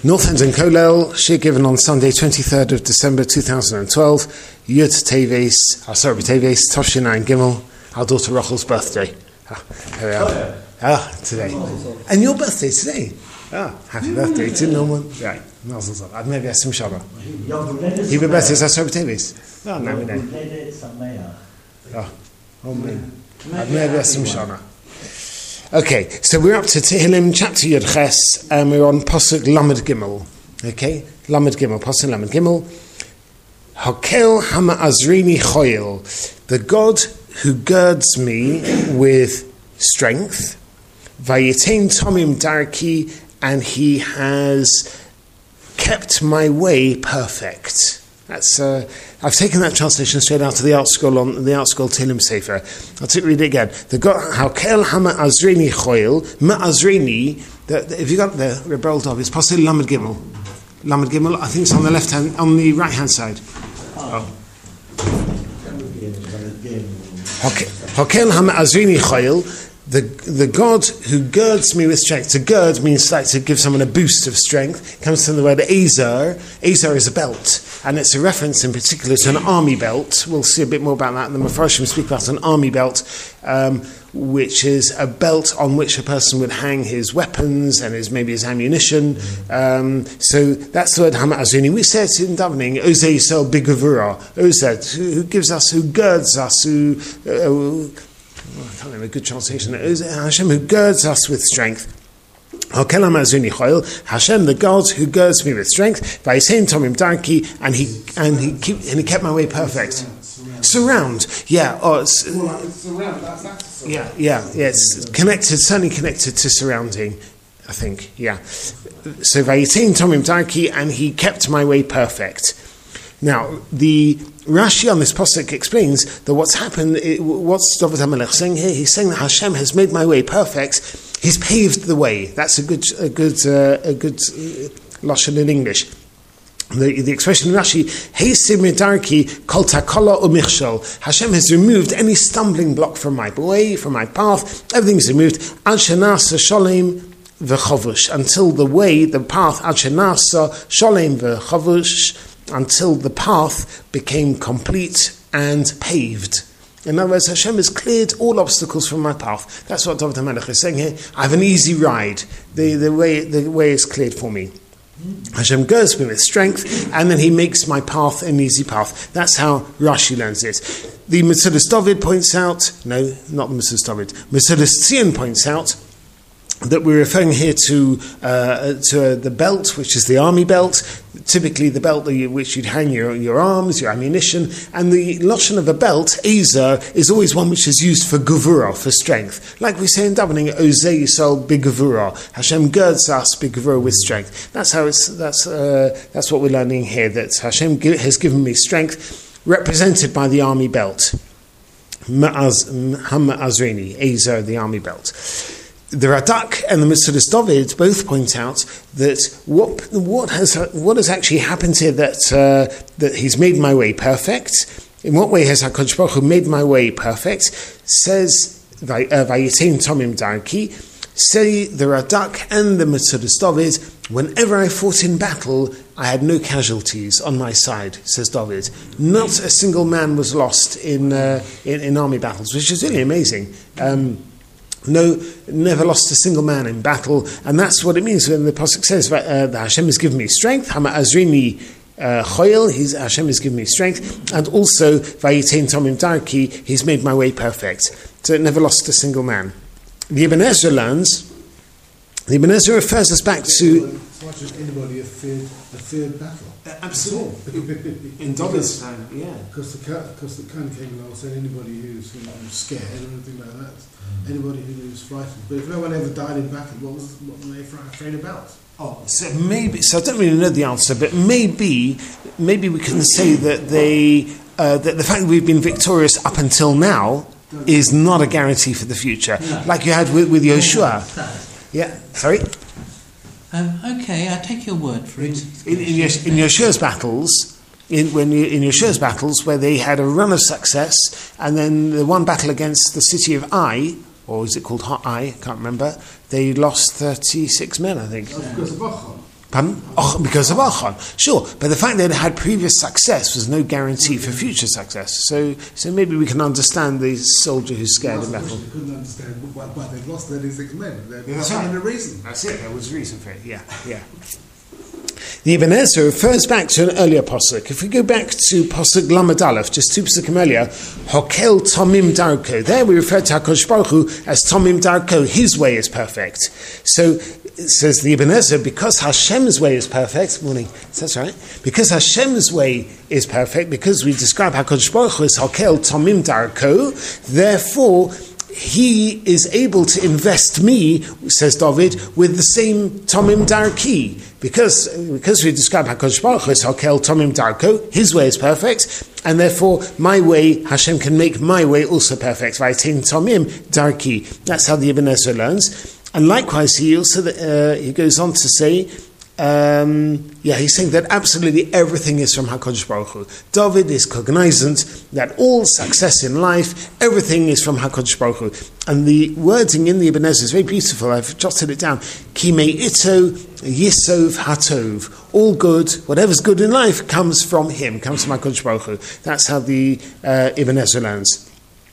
North End and Kolel, shir given on Sunday, 23rd of December 2012, Yud Teves, Teves, Toshin Gimel, our daughter Rachel's birthday. Here we are. Today. And your birthday today. Happy birthday to Norman. Right, Mazel Tov. Ad Mevi Asim Shana. He birthday is Asar Teves. No, we know. Amen. Ad Mevi Asim Shana. Okay, so we're up to Tehillim chapter Yud Ches, and we're on Pasuk Lamed Gimel. Okay, Lamed Gimel, Pasuk Lamed Gimel. Hakel Hama Azrini Choyel, the God who girds me with strength. Vayitain Tomim Darki, and he has kept my way perfect. That's I've taken that translation straight out of the Art Scroll on the Art Scroll Tehillim Sefer. I'll read it again. The God Hakel Hama Azrini Choyel Ma'azrini. If you got the Rebel Dov, it's Pasuk Lamed Gimel. Lamed Gimel. I think it's on the left hand, on the right hand side. Hakel Hama Azrini Choyel. The God who girds me with strength. To gird means like to give someone a boost of strength. It comes from the word Ezer. Ezer is a belt, and it's a reference in particular to an army belt. We'll see a bit more about that. The Mefarshim speak about an army belt, which is a belt on which a person would hang his weapons and maybe his ammunition. So that's the word Hama Azrini. We say it in davening, Oze Yisrael B'Gevurah. Oze, who gives us, who girds us, who I can't remember a good translation. Hashem who girds us with strength. Hashem, the God who girds me with strength. Vayisein Tomim Darki, and he kept my way perfect. Surround, yeah. Surround. Yeah. It's connected, certainly connected to surrounding. I think, yeah. So Vayisein Tomim Darki, and he kept my way perfect. Now, the Rashi on this pasuk explains that what's happened, what's David HaMelech saying here? He's saying that Hashem has made my way perfect. He's paved the way. That's a good lashon in English. The expression in Rashi, Heisim Medarki Kol Takala Umichshol. Hashem has removed any stumbling block from my way, from my path. Everything's removed. Ad Shenasa Sholem V'Chavush, until the way, the path, Ad Shenasa Sholem V'Chavush, until the path became complete and paved. In other words, Hashem has cleared all obstacles from my path. That's what David HaMelech is saying here. I have an easy ride. The way is cleared for me. Hashem girds me with strength, and then he makes my path an easy path. That's how Rashi learns it. The Metzudas David points out, no, not the Metzudas David, Metzudas Tzion points out that we're referring here to the belt, which is the army belt, typically the belt which you'd hang your arms, your ammunition, and the lotion of a belt, Ezer, is always one which is used for gevurah, for strength. Like we say in davening, Oze Yisrael B'Gevurah. Hashem girds us B'Gevurah with strength. That's what we're learning here, that Hashem has given me strength, represented by the army belt. Ha'azrini, Ezer, the army belt. The Radak and the Metzudas David both point out that what has actually happened here, that he's made my way perfect. In what way has HaKadosh Baruch Hu made my way perfect? Says Vayisein Tomim Darki. Say the Radak and the Metzudas David, whenever I fought in battle, I had no casualties on my side, says David. Not a single man was lost in army battles, which is really amazing. No, never lost a single man in battle, and that's what it means when the pasuk says that Hashem has given me strength. Hama Azrini Choyel, Hashem has given me strength, and also Vayitain Tomim Darki, he's made my way perfect. So it never lost a single man. The Ibn Ezra learns. The Ibn Ezra refers us back to. As much as anybody a feared battle. Absolutely. In David's time, yeah. Because the Khan came along saying anybody who's scared or anything like that. Anybody who was frightened. But if no one ever died in battle, what were they afraid about? So I don't really know the answer, but maybe we can say that that the fact that we've been victorious up until now is not a guarantee for the future, like you had with Yoshua. Yeah, sorry. Okay, I take your word for it. In Yoshua's battles, in Yoshua's battles, where they had a run of success, and then the one battle against the city of Ai, or is it called Ai? I can't remember. They lost 36 men, I think. Because of Achon. Pardon? Oh, because of Achon. Sure, but the fact that it had previous success was no guarantee for future success. So maybe we can understand the soldier who's scared in battle. They couldn't understand why they'd lost 36 men. That's right. A reason. That's it. There was a reason for it. Yeah. The Ibn Ezra refers back to an earlier pasuk. If we go back to pasuk Lamed Aleph, just 2 pasukim earlier, Hokel Tomim Darko. There we refer to HaKadosh Baruch Hu as Tomim Darko. His way is perfect. So it says the Ibn Ezra, because Hashem's way is perfect. Morning. That's right. Because Hashem's way is perfect, because we describe HaKadosh Baruch Hu as Hokel Tomim Darko, therefore he is able to invest me, says David, with the same Tomim Darki. Because we describe HaKadosh Baruch Hu as Hokel Tomim Darko, his way is perfect, and therefore my way, Hashem can make my way also perfect. V'atein Tomim Darki. That's how the Ibn Ezra learns. And likewise, he goes on to say, he's saying that absolutely everything is from HaKadosh Baruch Hu. David is cognizant that all success in life, everything is from HaKadosh Baruch Hu. And the wording in the Ibn Ezra is very beautiful. I've jotted it down. Ki me'ito yisov hatov. All good, whatever's good in life, comes from him, comes from HaKadosh Baruch Hu. That's how the Ibn Ezra learns.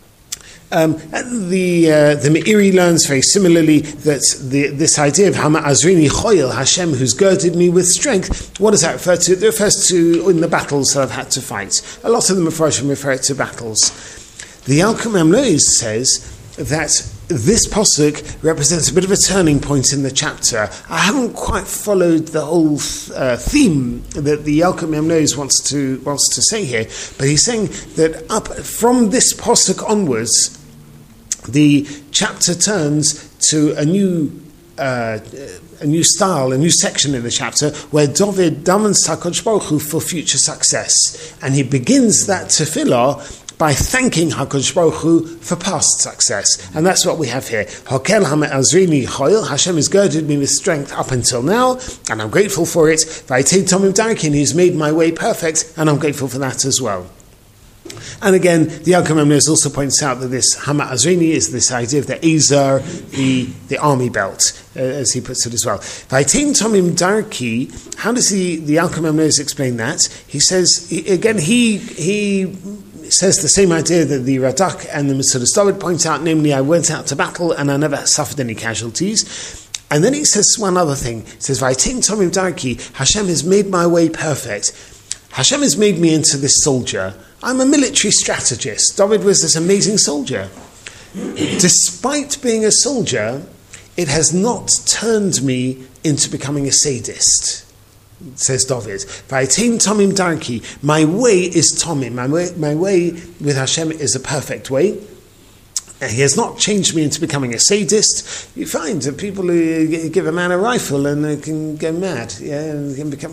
The Meiri learns very similarly that this idea of Hama Azrini Choyel, Hashem who's girded me with strength, what does that refer to? It refers to in the battles that I've had to fight. A lot of the Mefarshim refer it to battles. The Yalkut Memnois says that this pasuk represents a bit of a turning point in the chapter. I haven't quite followed the whole theme that the Yalkut Memnois wants to say here, but he's saying that up from this pasuk onwards, the chapter turns to a new style, a new section in the chapter, where David davens HaKadosh Baruch Hu for future success. And he begins that tefillah by thanking HaKadosh Baruch Hu for past success. And that's what we have here. Hokel ha'azrini choil, Hashem has girded me with strength up until now, and I'm grateful for it. V'atein tomim darkin, he's made my way perfect, and I'm grateful for that as well. And again, the Yalkut Memnois also points out that this Hama Azrini is this idea of the Azar, the army belt, as he puts it as well. V'atein tomim darki, how does the Yalkut Memnois explain that? He says, he says the same idea that the Radak and the Mesudas David point out, namely, I went out to battle and I never suffered any casualties. And then he says one other thing. He says, V'atein tomim darki, Hashem has made my way perfect. Hashem has made me into this soldier. I'm a military strategist. David was this amazing soldier. Despite being a soldier, it has not turned me into becoming a sadist, says David. V'atein tomim darki, my way is tomim. My way with Hashem is a perfect way. He has not changed me into becoming a sadist. You find that people who give a man a rifle and they can go mad, and can become,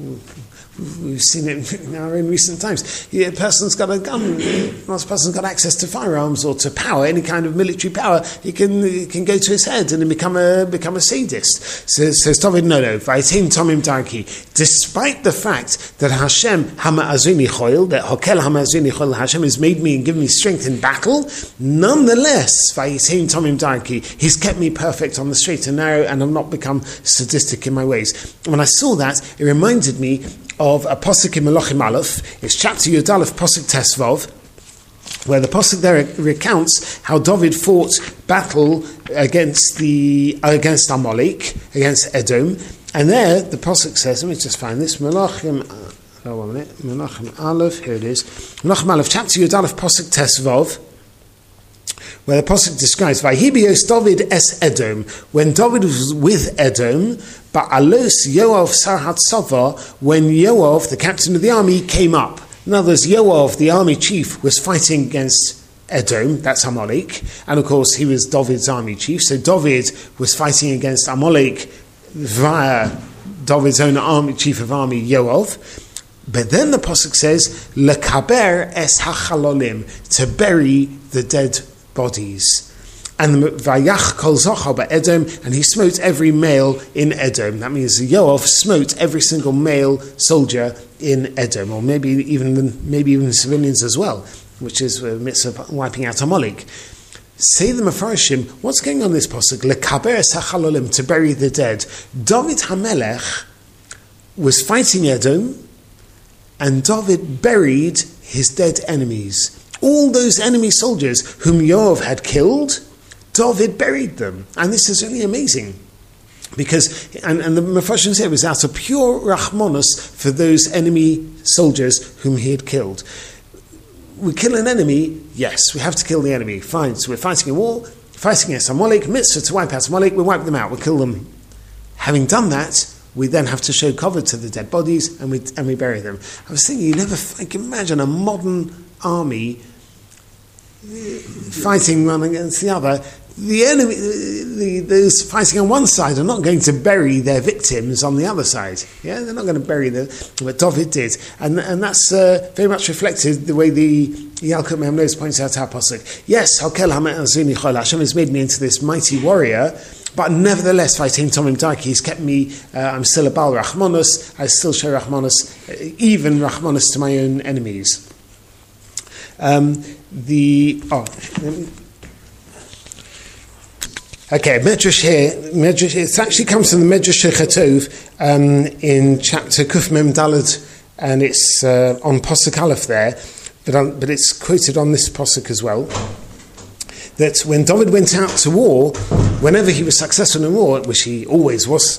we've seen it in our own recent times. A person's got a gun, once a person's got access to firearms or to power, any kind of military power, he can go to his head and become a sadist. Says David, no, V'atein tomim darki. Despite the fact that Hashem Hama Azrini Choil, that Hokel Hama Azrini Choil, Hashem has made me and given me strength in battle, nonetheless, V'atein tomim darki, he's kept me perfect on the straight and narrow, and I've not become sadistic in my ways. When I saw that, it reminded me of a pasuk in Melachim Aleph. It's chapter Yud Aleph, pasuk Tesvav, where the pasuk there recounts how David fought battle against Amalek, against Edom, and there the pasuk says, let me just find this, Melachim Aleph, here it is, Melachim Aleph, chapter Yud Aleph, pasuk Tesvav, where the pasuk describes Vahibios David es Edom, when David was with Edom, Ba'alos Yoav Sarhat Sava, when Yoav, the captain of the army, came up. In other words, Yoav, the army chief, was fighting against Edom, that's Amalek, and of course he was David's army chief, so David was fighting against Amalek via David's own army chief of army, Yoav. But then the pasuk says, Lekaber es hachalolim, to bury the dead bodies. And Vayach kol zocha ba'Edom, and he smote every male in Edom. That means Yoav smote every single male soldier in Edom, or maybe even civilians as well, which is a mitzvah wiping out Amalek. Say the Mefarshim, what's going on in this pasuk? Lekaber es hachalolim, to bury the dead. David HaMelech was fighting Edom, and David buried his dead enemies. All those enemy soldiers whom Yoav had killed, David buried them. And this is really amazing. Because, and the Mefarshim said it was out of pure Rahmanos for those enemy soldiers whom he had killed. We kill an enemy, yes, we have to kill the enemy. Fine, so we're fighting a war, fighting against Amalek, mitzvah to wipe out Amalek, we wipe them out, we kill them. Having done that, we then have to show cover to the dead bodies and we bury them. I was thinking, I can imagine a modern army fighting one against the other. The enemy, those fighting on one side are not going to bury their victims on the other side. Yeah, they're not going to bury them, but David did, and that's very much reflected the way the Yalkut Memnos points out our pasuk. Yes, Hakel Hamazuni Chol, Hashem has made me into this mighty warrior, but nevertheless, Vaitim Tomim Darki, he's kept me. I'm still a Baal Rachmanos. I still show Rachmanos, even Rachmanos to my own enemies. Okay, Medrash here. It actually comes from the Medrash Chetov in chapter Kuf Mem Daled, and it's on Pasuk Aleph there, but it's quoted on this Pasuk as well. That when David went out to war, whenever he was successful in war, which he always was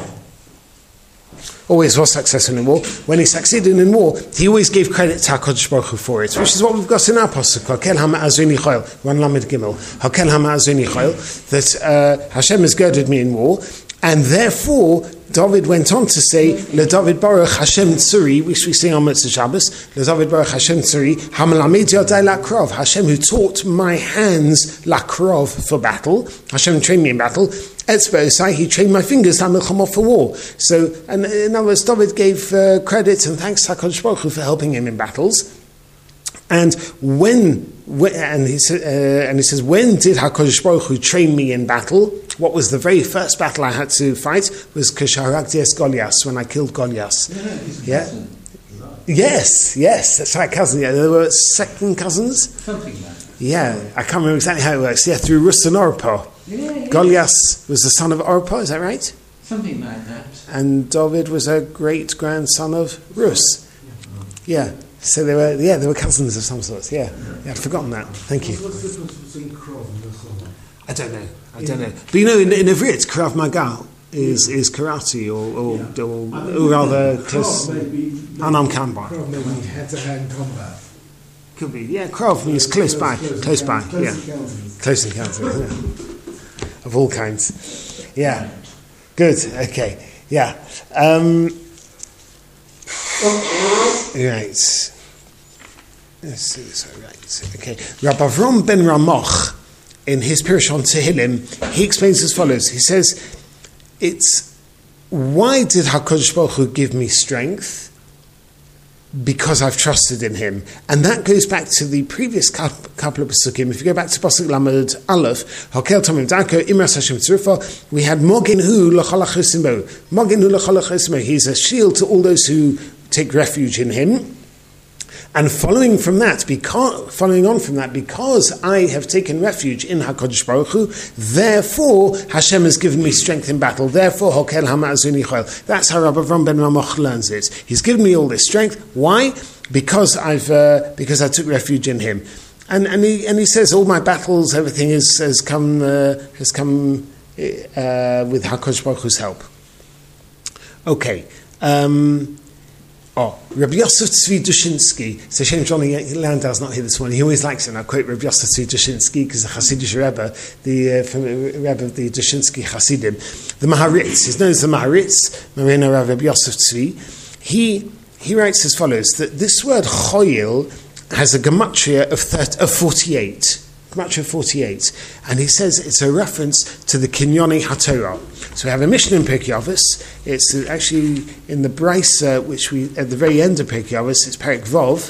successful in war, when he succeeded in war, he always gave credit to HaKadosh Baruch Hu for it, which is what we've got in our pasuk, Hakel HaMa'azoni Chayil, 1 Lamed Gimel, Hakel HaMa'azoni Chayil, that Hashem has girded me in war, and therefore David went on to say, LeDavid Baruch Hashem Tzuri, which we sing on Mitzvah Shabbos, LeDavid Baruch Hashem Tzuri, Hamalamed Yadai Lakrov, Hashem who taught my hands Lakrov for battle, Hashem trained me in battle, Etzba Osai, he trained my fingers Hamilchamot for war. So, and in other words, David gave credit and thanks to HaKadosh Baruch Hu for helping him in battles. And he says, when did HaKadosh Baruch Hu train me in battle? What was the very first battle I had to fight? Was Kasharagti Es Goliath, when I killed Goliath. Yeah. Yes, that's right, cousin. Yeah, there were second cousins. Something like that. Yeah, I can't remember exactly how it works. Yeah, through Rus and Orpah. Yeah. Goliath was the son of Orpah, is that right? Something like that. And David was a great grandson of Rus. Yeah. So they were cousins of some sort. Yeah, I'd forgotten that. Thank you. What's the difference between Krav and Milchama? I don't know. But you know, in Ivrit, Krav Maga is karate, or rather, Anam Kanbar. Krav may be hand-to-hand combat. Could be. Yeah, Krav means close by. Yeah, close encounters. Yeah. Of all kinds. Yeah. Good. Okay. Yeah. Right. Let's see this. Right. Okay. Rabbi Avram ben Ramoch, in his Pirush on Tehillim, he explains as follows. He says, "It's why did HaKadosh Baruch Hu give me strength? Because I've trusted in Him." And that goes back to the previous couple of Pesukim. If you go back to Pasuk Lamed Aleph, Hakel Tomim Darko, Imras Hashem Tzrufa, we had Mogen Hu L'chol HaChosim Bo. Mogen Hu L'chol HaChosim Bo. He's a shield to all those who take refuge in Him. And following on from that, because I have taken refuge in HaKadosh Baruch Hu, therefore Hashem has given me strength in battle. Therefore, Hokel Hama'azuni Chol. That's how Rabbi Avram ben Ramoch learns it. He's given me all this strength. Why? Because I took refuge in Him. And he says all my battles, everything has come with HaKadosh Baruch Hu's help. Okay. Rabbi Yosef Tzvi Dushinsky. It's a shame Johnny Landau's not here this morning. He always likes it. And I quote Rabbi Yosef Tzvi Dushinsky because the Hasidic Rebbe, the Rebbe of the Dushinsky Hasidim, the Maharitz. He's known as the Maharitz, Marina Rabbi Yosef Tzvi. He writes as follows: that this word choyil has a gematria of 48. Gematria 48, and he says it's a reference to the Kinyoni HaTorah. So we have a Mishnah in Pirkei Avos. It's actually in the Brisa, which we at the very end of Pirkei Avos. It's Perek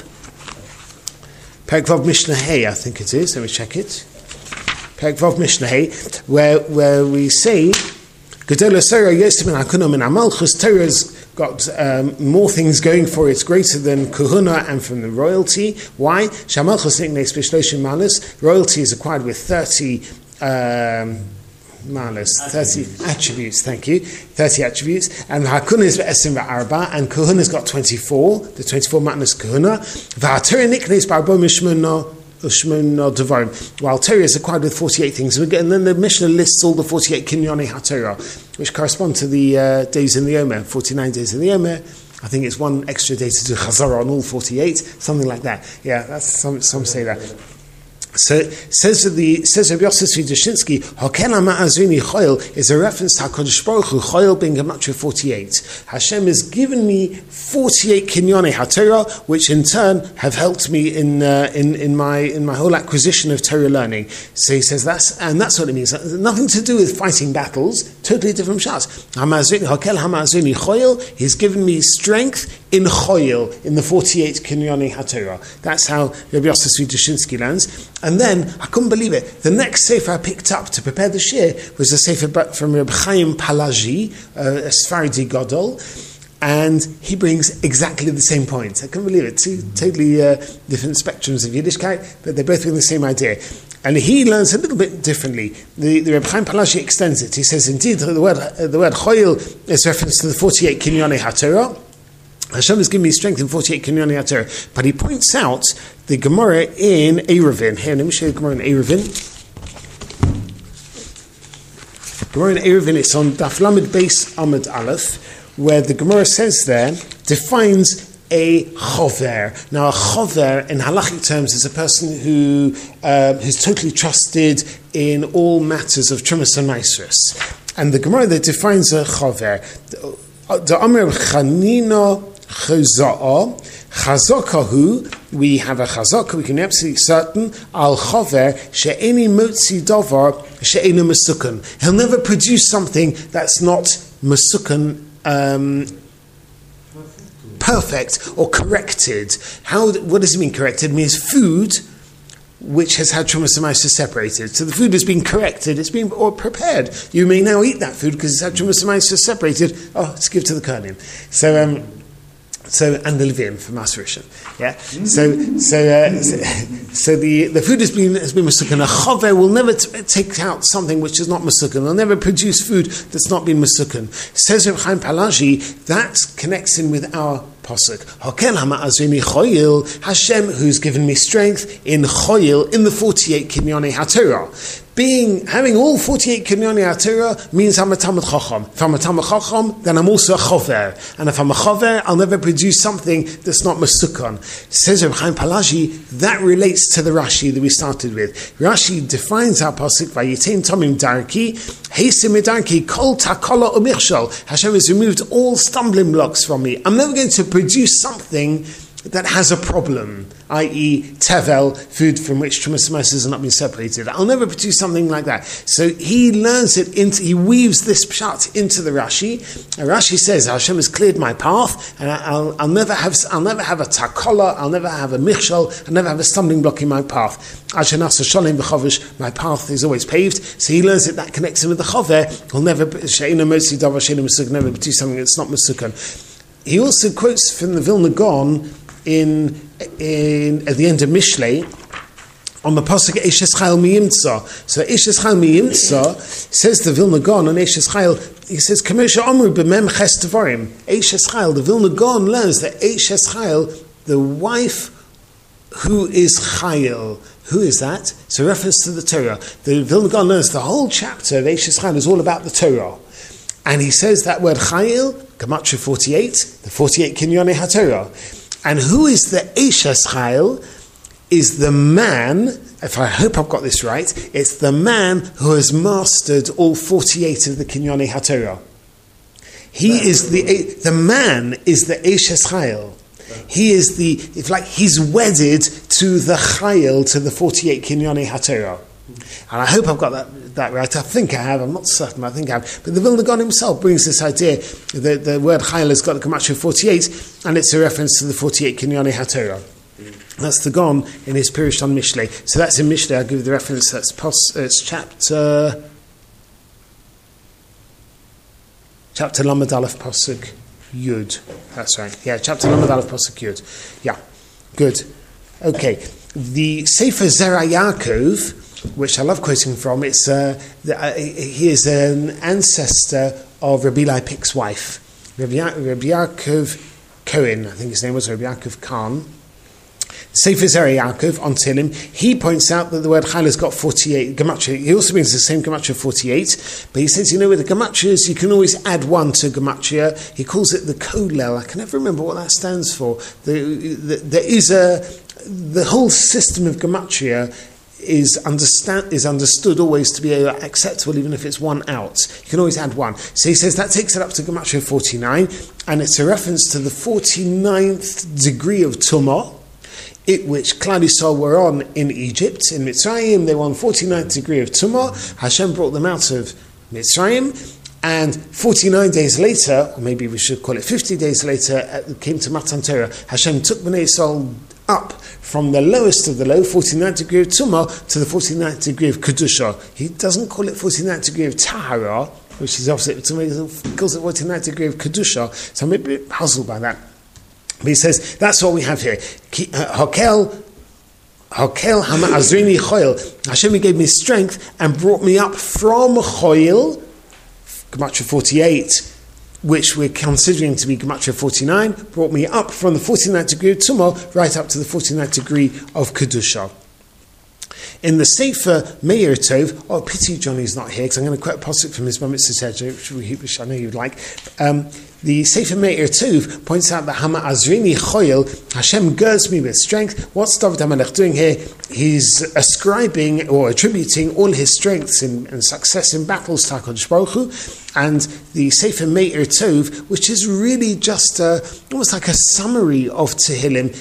Vov Mishnah Hey, I think it is. Let me check it. Perek Vov Mishnah Hey, where we say Gedol HaSorah Yosef min HaKuno min HaMalchus. Torah's got more things going for it, greater than Kahuna and from the royalty. Why? Shamalchus Niknes B'Shloshim Manos. Royalty is acquired with 30 malas, 30 attributes, thank you. 30 attributes. And Hakuna is Esim Va'arba, and Kahuna's got 24, the 24 matnas Kahuna. Va'atur Niknes Barbo Mishmuna Ushmuna Devarim. While Torah is acquired with 48 things, and then the Mishnah lists all the 48 Kinyone HaTorah, which correspond to the days in the Omer, 49 days in the Omer. I think it's one extra day to do Chazara on all 48, something like that. Yeah, that's some say that. So says Rabbi Yosef Dushinsky, Hoken Ma'azuni Choil is a reference to HaKadosh Baruch Hu, Choil being Gematria 48. Hashem has given me 48 Kinyonei HaTorah, which in turn have helped me in my whole acquisition of Torah learning. So he says that's what it means. Nothing to do with fighting battles, totally different shots. Hokel Hamazuni Choil, he's given me strength in Choil, in the 48 Kinyonei HaTorah. That's how Rabbi Yosef Dushinsky learns. And then, I couldn't believe it, the next sefer I picked up to prepare the shir was a sefer from Reb Chaim Palagi, a Sfaradi Gadol, and he brings exactly the same point. I couldn't believe it. Two totally different spectrums of Yiddishkeit, but they both bring the same idea. And he learns a little bit differently. The Reb Chaim Palagi extends it. He says, indeed, the word Choil is reference to the 48 Kinyonei HaTorah. Hashem has given me strength in 48 Kinyonei HaTorah. But he points out the Gemara in Eruvin. Here, let me show you the Gemara in Eruvin. Gemara in Eruvin, it's on Daf Lamed Beis Amud Aleph, where the Gemara says there, defines a chover. Now, a chover, in halachic terms, is a person who is totally trusted in all matters of Trumas and Maasros. And the Gemara that defines a chover, the Amr Chanina Chaza'ah, Chazakahu, we have a chazaka, we can be absolutely certain, al chover, she'eni motzi davar, she'eni masukan. He'll never produce something that's not masukan, perfect or corrected. What does it mean corrected? It means food which has had Trumas and Maasros separated. So the food has been corrected, it's been prepared. You may now eat that food because it's had Trumas and Maasros separated. Oh, let's give to the Kohanim. So and the Levim for Maasrishon, yeah. So the food has been masukan. A chover will never take out something which is not masukan. They'll never produce food that's not been masukan. Says Reb Chaim Palagi, that connects in with our pasuk. Hokel hama'azini choyil, Hashem who's given me strength in choyil, in the 48 Kinyonei HaTorah. Having all 48 Kinyonei HaTorah means I'm a Talmid Chacham. If I'm a Talmid Chacham, then I'm also a chover. And if I'm a chover, I'll never produce something that's not masukon. Says Reb Chaim Palagi, that relates to the Rashi that we started with. Rashi defines our pasuk, Vayitain Tomim Darki, Heisim Darki, Kol Takola Umichshal. Hashem has removed all stumbling blocks from me. I'm never going to produce something that has a problem, i.e. tevel, food from which Trumas and Maasros have not been separated. I'll never produce something like that. So he learns it he weaves this pshat into the Rashi. And Rashi says, Hashem has cleared my path, and I'll never have a takola, I'll never have a michshol, I'll never have a stumbling block in my path. My path is always paved. So he learns that connects him with the chover. He'll never produce something that's not masukan. He also quotes from the Vilna Gaon at the end of Mishlei on the pasuk Eishes Chayil Miyimtza. So Eishes Chayil Miyimtza says the Vilna Gaon on Eishes Chayil. He says Kamesha Amru b'Mem Ches Devarim. Eishes Chayil. The Vilna Gaon learns that Eishes Chayil, the wife who is Chayil. Who is that? It's a reference to the Torah. The Vilna Gaon learns the whole chapter of Eishes Chayil is all about the Torah. And he says that word Chayil, Gematria 48, the 48 Kinyonei HaTorah. And who is the Eishes Chayil? Is the man, if I hope I've got this right, it's the man who has mastered all 48 of the Kinyonei HaTorah. The man is the Eishes Chayil. He is he's wedded to the Chayil, to the 48 Kinyonei HaTorah. And I hope I've got that right. I think I have. I'm not certain. I think I have. But the Vilna Gaon himself brings this idea that the word Chayil has got the Gematria 48, and it's a reference to the 48 Kinyonei HaTorah. That's the Gaon in his Pirush on Mishlei. So that's in Mishlei. I'll give you the reference. It's chapter Lamed Aleph Pasuk Yud. That's right. Yeah, chapter Lamed Aleph Pasuk Yud. Yeah, good. Okay. The Sefer Zera Yaakov which I love quoting from. It's he is an ancestor of Rabbi Leipik's wife, Rabbi Yaakov Cohen, I think his name was Rabbi Yaakov Khan. Sefer Zera Yaakov on Tehillim, he points out that the word Chayil has got 48 gematria. He also brings the same gematria 48, but he says, with the gematrias you can always add one to gematria. He calls it the kolel. I can never remember what that stands for. The whole system of gematria is understood always to be acceptable, even if it's one out. You can always add one. So he says that takes it up to gematria 49, and it's a reference to the 49th degree of Tumah, which Klal Yisrael were on in Egypt. In Mitzrayim, they were on 49th degree of Tumah. Hashem brought them out of Mitzrayim, and 49 days later, or maybe we should call it 50 days later, came to Matan Torah. Hashem took Bnei Yisrael up from the lowest of the low, 49th degree of Tumah, to the 49th degree of Kedusha. He doesn't call it 49th degree of Tahara, which is opposite of Tumah. He calls it 49th degree of Kedusha. So I'm a bit puzzled by that. But he says, that's what we have here. Hakel Hama Azrini Choil. Hashem gave me strength and brought me up from Choil, Gematria 48, which we're considering to be Gematria 49, brought me up from the 49th degree of Tumah right up to the 49th degree of Kedusha. In the Sefer Meir Tov, pity Johnny's not here, because I'm going to quote a pasuk from his Bar Mitzvah Tej, which I know you'd like. The Sefer Meir Tov points out that Hama Azrini Choil, Hashem girds me with strength. What's David HaMelech doing here? He's ascribing or attributing all his strengths and success in battles to HaKadosh Baruch Hu. And the Sefer Meir Tov, which is really just almost like a summary of Tehillim.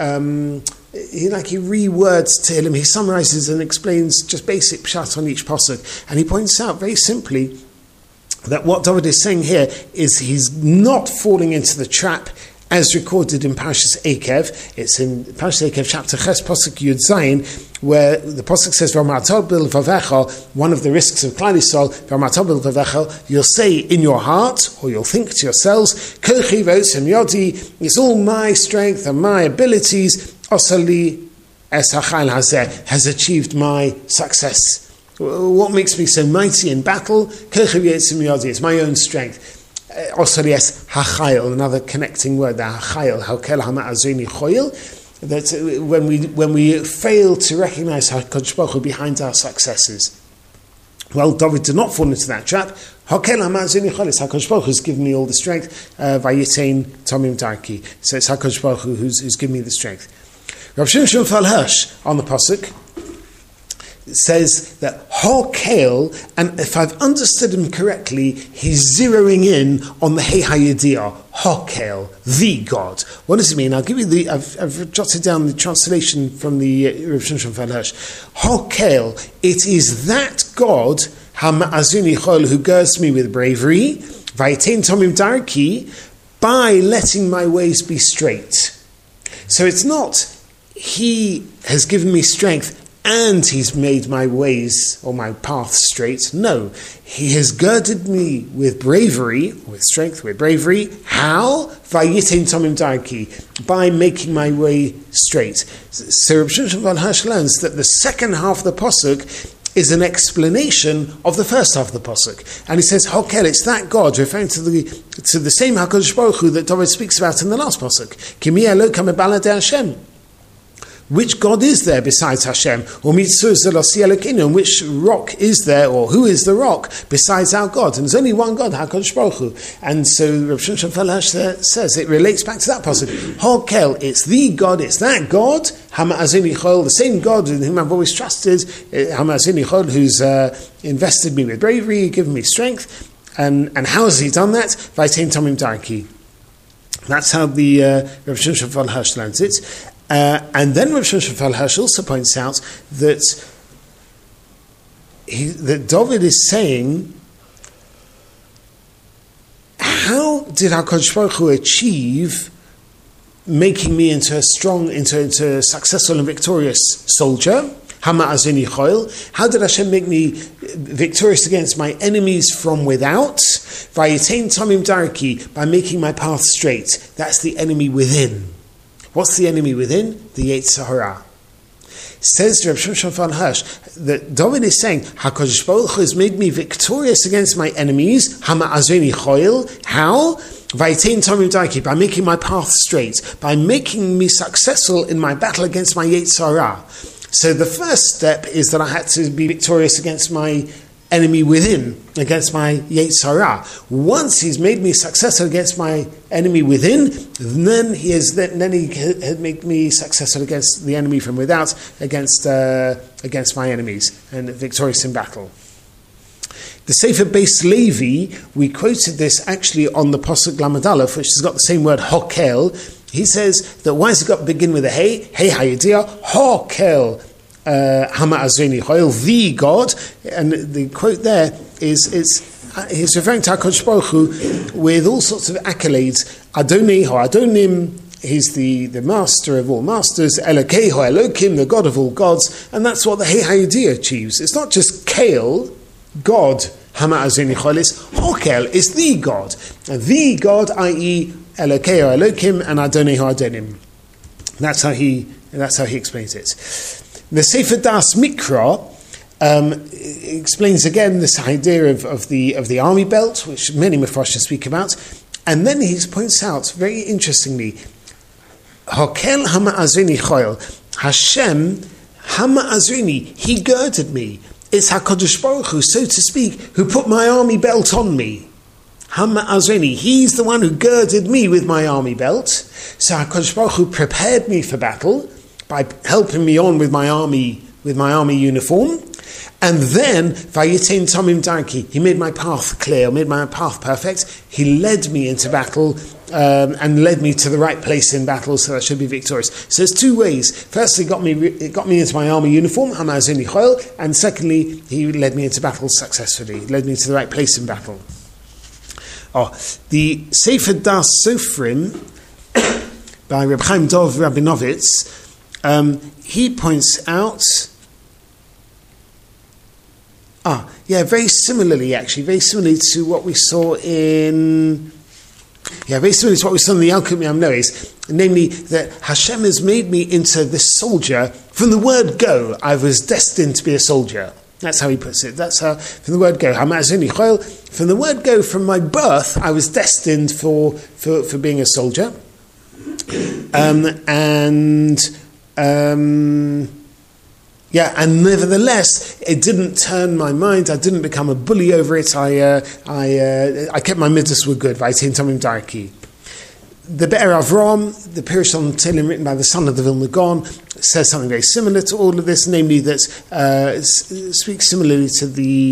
He rewords Tehillim. He summarizes and explains just basic pshat on each pasuk. And he points out very simply that what David is saying here is he's not falling into the trap as recorded in Parashas Eikev. It's in Parashas Eikev chapter Ches pasuk Yud Zayin, where the pasuk says V'amarta b'levavecha, one of the risks of Klal Yisrael, V'amarta b'levavecha, you'll say in your heart, or you'll think to yourselves, Kochi v'osem yodi, it's all my strength and my abilities, Osali es hachayil hazeh, has achieved my success. What makes me so mighty in battle? It's my own strength. Osali es hachayil, another connecting word, the hachayil, hakel hama azrini choyil, that when we fail to recognize HaKadosh Baruch Hu behind our successes. Well, David did not fall into that trap. Hakel hama azrini choyil, HaKadosh Baruch Hu has given me all the strength. Vayitain tomim darki. So it's HaKadosh Baruch Hu who's given me the strength. Rav Shimshon Fal Hirsch on the pasuk says that Hakel, and if I've understood him correctly, he's zeroing in on the Hei HaYediyah, Hakel, the God. What does it mean? I'll give you I've jotted down the translation from the Rav Shimshon Fal Hirsch. Hakel, it is that God, Hama'azuni Chol, who girds me with bravery, Vayitain Tomim Darki, by letting my ways be straight. So it's not he has given me strength and he's made my ways or my path straight. No, he has girded me with bravery, with strength, with bravery. How? Vayitain tomim darki, by making my way straight. So Reb Shimshon Fal Hirsch learns that the second half of the pasuk is an explanation of the first half of the pasuk, and he says, "Hakel, it's that God," referring to the same HaKadosh Baruch Hu that David speaks about in the last pasuk. Kimi Eloka mebalad Hashem. Which God is there besides Hashem? Or and which rock is there, or who is the rock besides our God? And there's only one God, HaKadosh Baruch Hu. And so Reb Shimshon Fal Hirsch says, it relates back to that pasuk. Hakel, it's the God, it's that God, Hama'azini Chol, the same God in whom I've always trusted, Hama'azini Chol, who's invested me with bravery, given me strength. And how has he done that? Vayitain tomim darki. That's how the Reb Shimshon Fal Hirsch learns it. And then Rav Shimshon Fal Hirsch also points out that David is saying, how did HaKadosh Baruch Hu achieve making me into a strong, into a successful and victorious soldier? Hama'azini Choil. How did Hashem make me victorious against my enemies from without? Vayitain tomim darki, by making my path straight. That's the enemy within. What's the enemy within? The Yetzer Hara. Says Reb Shimshon von Hirsch that David is saying, HaKadosh Baruch Hu has made me victorious against my enemies. Hama azoni choil. How? Vayitein tamim darki, by making my path straight, by making me successful in my battle against my Yetzer Hara. So the first step is that I had to be victorious against my enemy within, against my Yetzer Hara. Once he's made me successful against my enemy within, then he had made me successful against the enemy from without, against my enemies, and victorious in battle. The Sefer Beis Levi, we quoted this actually on the Pasuk Lamed Aleph, which has got the same word Hokel. He says that why has it got to begin with a hey? Hey Hayedia, Hokel. Hama Azrini Hoil, the God, and the quote there is he's referring to HaKadosh Baruch Hu with all sorts of accolades. Adoni Ho Adonim, he's the master of all masters, Elokei Ho Elokim, the God of all gods, and that's what the Hey Hayedia achieves. It's not just Kael, God, Hama Azrini Hoil, it's Hokel, is the God, i.e. Elokei Ho Elokim and Adoni Ho Adonim. That's how he explains it. The Sefer Das Mikra explains again this idea of the army belt, which many Mefarshim speak about, and then he points out very interestingly, Hokel Hama Azrini Choil, Hashem Hama Azrini, he girded me. It's HaKadosh Baruch Hu, so to speak, who put my army belt on me. Hama Azrini, he's the one who girded me with my army belt. So HaKadosh Baruch Hu prepared me for battle by helping me on with my army uniform, and then Vayitin Tomim Darki, he made my path clear, made my path perfect. He led me into battle and led me to the right place in battle, so I should be victorious. So there's two ways. Firstly, it got me into my army uniform, Hamazini Choil, and secondly, he led me into battle successfully. He led me to the right place in battle. The Sefer Das Sofrim by Reb Chaim Dov Rabinovitz. He points out, very similarly to what we saw in the Yalkut Mi'am Noes, namely that Hashem has made me into this soldier. From the word go, I was destined to be a soldier. That's how he puts it. That's how, from the word go, from the word go, from my birth, I was destined for being a soldier. And nevertheless, it didn't turn my mind. I didn't become a bully over it. I kept my mitzvahs were good. Vayitein Tomim Darki. The Be'er Avram, the Pirush on Tehillim written by the son of the Vilna Gaon, says something very similar to all of this, namely that speaks similarly to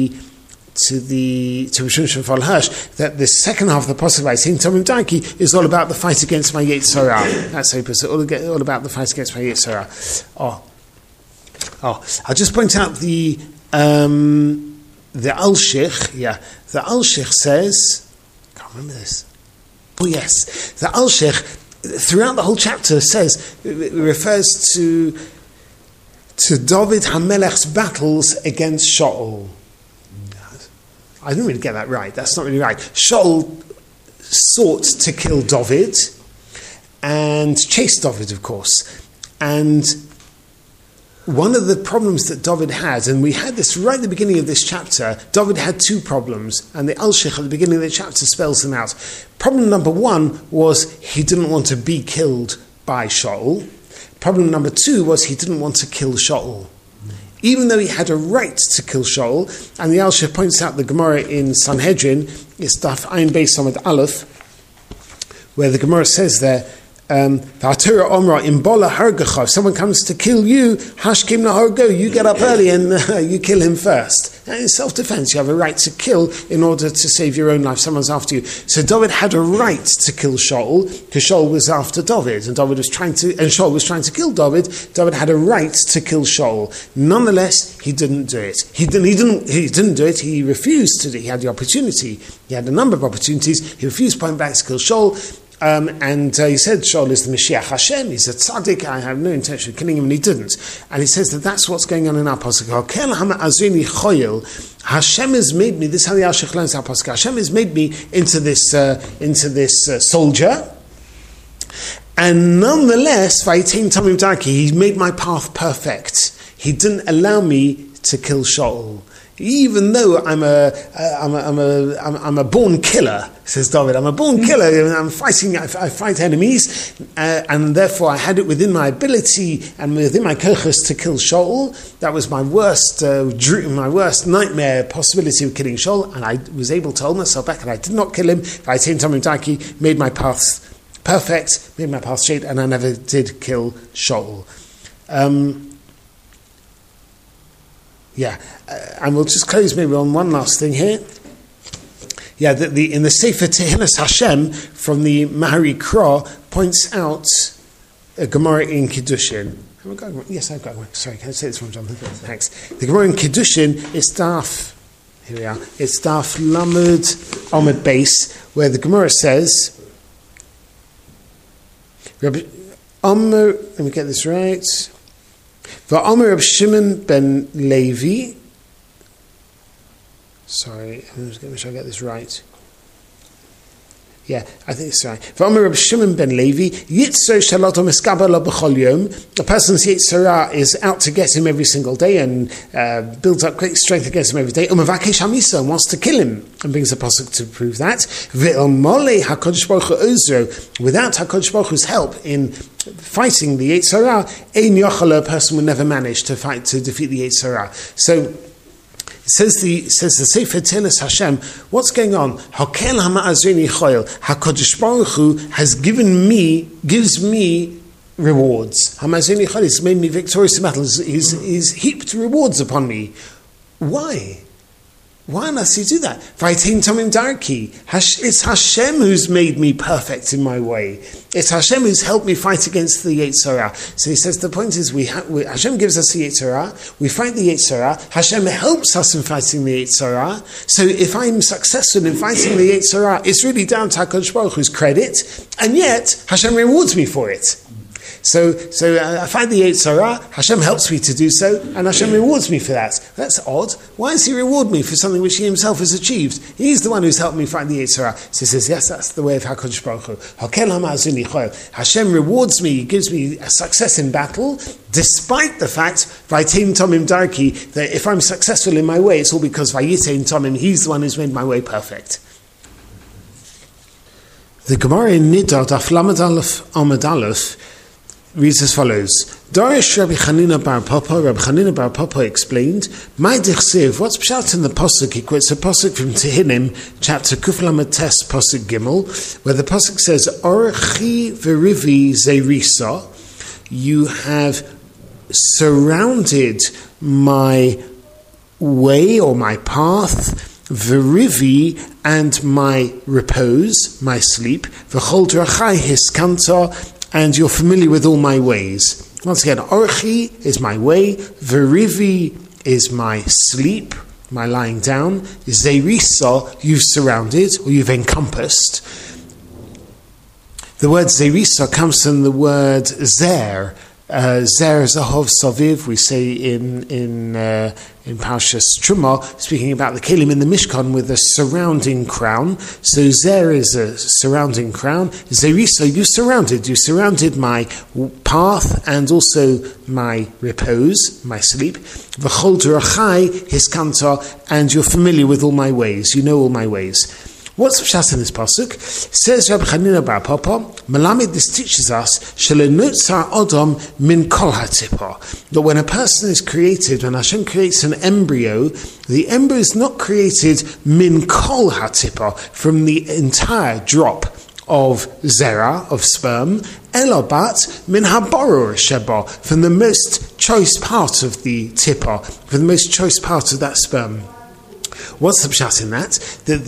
Shimshon von Hirsch, that the second half of the Pasuk Vayitein Tomim Darki is all about the fight against my Yetzer Hara. That's how he puts it. All about the fight against my Yetzer Hara. I'll just point out the Alshich. Yeah, the Alshich says, I can't remember this. Oh yes, the Alshich throughout the whole chapter it refers to David HaMelech's battles against Shaul. I didn't really get that right. That's not really right. Shaul sought to kill David and chase David, of course, and one of the problems that David had, and we had this right at the beginning of this chapter, David had two problems, and the Alshich at the beginning of the chapter spells them out. Problem number one was he didn't want to be killed by Shaul. Problem number two was he didn't want to kill Shaul. Even though he had a right to kill Shaul, and the Alshich points out the Gemara in Sanhedrin, it's Daf Ayin Beis Amud Aleph, where the Gemara says there, if someone comes to kill you, hashkim nahargo, you get up early and you kill him first. And in self-defense, you have a right to kill in order to save your own life. Someone's after you. So David had a right to kill Shaul, because Shaul was after David, and Shaul was trying to kill David. David had a right to kill Shaul. Nonetheless, he didn't do it. He didn't do it. He refused to do it. He had the opportunity. He had a number of opportunities. He refused point blank to kill Shaul. And he said, Shaul is the Mashiach Hashem, he's a tzaddik, I have no intention of killing him, and he didn't. And he says that that's what's going on in our Pasuk. Hashem has made me, this is how the Alshich learns our Pasuk, Hashem has made me into this soldier, And nonetheless, Vayitain Tamim Darki, he made my path perfect. He didn't allow me to kill Shaul. Even though I'm a born killer, says David. I'm a born killer. I'm fighting. I fight enemies, and therefore I had it within my ability and within my kochos to kill Shaul. That was my worst dream, my worst nightmare possibility of killing Shaul, and I was able to hold myself back, and I did not kill him. Vayitain Tamim Darki made my path perfect, made my path straight, and I never did kill Shaul. And we'll just close maybe on one last thing here. Yeah, in the Sefer Tehillas Hashem from the Mahari Kra points out a Gemara in Kiddushin. Have I got one? Yes, I've got one. Sorry, can I say this one, Jonathan? Thanks. The Gemara in Kiddushin is Daf. Here we are. It's Daf Lamed Amud Beis, where the Gemara says, Rabbi Amr, let me get this right. Va'amr Reb Shimon ben Levi. Sorry, I'm just going to make sure I get this right. Yeah, I think it's right. Va'amr Reb Shimon ben Levi. Yitzor shaloto miskaba lo b'chol yom. A person's yitzorah is out to get him every single day and builds up great strength against him every day. Umavakesh hamisa and wants to kill him and brings a pasuk to prove that. Ve'omole hakodesh baruch hu ozro. Without hakodesh baruch hu's help in fighting the yitzorah, ein yochel, a person will never manage to defeat the yitzorah. So says the Sefer Tehillas Hashem, what's going on? Hakel hama'azrini choil. HaKadosh Baruch Hu gives me rewards. Hama'azrini choil, he's made me victorious in battle. He's heaped rewards upon me. Why? Why must he do that? Vayitain Tamim Darki. It's Hashem who's made me perfect in my way. It's Hashem who's helped me fight against the Yetzirah. So he says the point is Hashem gives us the Yetzirah, we fight the Yetzirah, Hashem helps us in fighting the Yetzirah. So if I'm successful in fighting the Yetzirah, it's really down to HaKadosh Baruch Hu's credit, and yet Hashem rewards me for it. So I find the Yetzirah, Hashem helps me to do so, and Hashem rewards me for that. That's odd. Why does he reward me for something which he himself has achieved? He's the one who's helped me find the Yetzirah. So he says, yes, that's the way of HaKadosh Baruch Hu. Hashem rewards me, he gives me a success in battle, despite the fact, Vayitain Tamim Darki, that if I'm successful in my way, it's all because Vayitain Tamim, he's the one who's made my way perfect. The Gemara in Niddah, Daf Lamed Aleph Amud Aleph, reads as follows. Darish Rabbi Chanina Bar Papa explained, My Dichsiv, what's pshat in the Pasuk? He quotes a Pasuk from Tehillim, chapter Kuf Lamed Tes, Pasuk Gimel, where the Pasuk says, Orchi v'rivi zeirisa, you have surrounded my way or my path, v'rivi, and my repose, my sleep, v'chol drachai hiskanta, and you're familiar with all my ways. Once again, Orchi is my way, Verivi is my sleep, my lying down, Zeirisa, you've surrounded, or you've encompassed. The word Zeirisa comes from the word Zer. Zer Zahov Saviv, we say in Parshas Truma, speaking about the Kelim in the Mishkan with a surrounding crown. So Zer is a surrounding crown. Zerisa, you surrounded my path and also my repose, my sleep. V'chol derachai hiskanta, and you're familiar with all my ways. You know all my ways. What's the pshat in this pasuk? Says Rabbi Chanina Bar Papa, Melamed, this teaches us Shalenotzar Odom min kol hatzipa, that when a person is created, when Hashem creates an embryo, the embryo is not created min kol hatzipa, from the entire drop of zera, of sperm, elobat min haboror sheba, from the most choice part of the tippa, from the most choice part of that sperm. What's the pshat in that? That